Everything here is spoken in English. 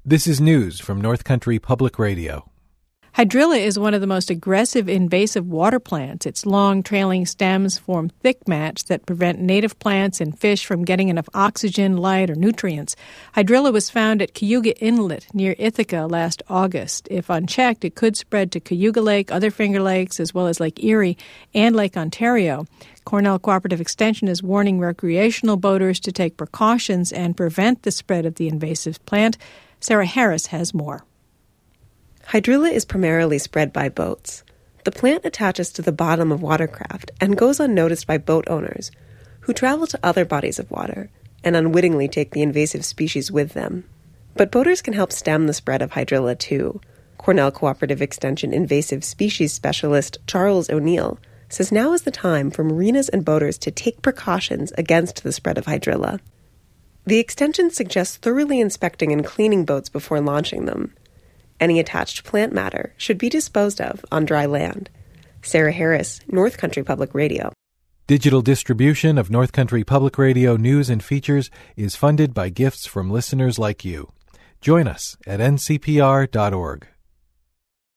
This is news from North Country Public Radio. Hydrilla is one of the most aggressive invasive water plants. Its long, trailing stems form thick mats that prevent native plants and fish from getting enough oxygen, light, or nutrients. Hydrilla was found at Cayuga Inlet near Ithaca last August. If unchecked, it could spread to Cayuga Lake, other Finger Lakes, as well as Lake Erie and Lake Ontario. Cornell Cooperative Extension is warning recreational boaters to take precautions and prevent the spread of the invasive plant. Sarah Harris has more. Hydrilla is primarily spread by boats. The plant attaches to the bottom of watercraft and goes unnoticed by boat owners, who travel to other bodies of water and unwittingly take the invasive species with them. But boaters can help stem the spread of hydrilla too. Cornell Cooperative Extension invasive species specialist Charles O'Neill says now is the time for marinas and boaters to take precautions against the spread of hydrilla. The extension suggests thoroughly inspecting and cleaning boats before launching them. Any attached plant matter should be disposed of on dry land. Sarah Harris, North Country Public Radio. Digital distribution of North Country Public Radio news and features is funded by gifts from listeners like you. Join us at ncpr.org.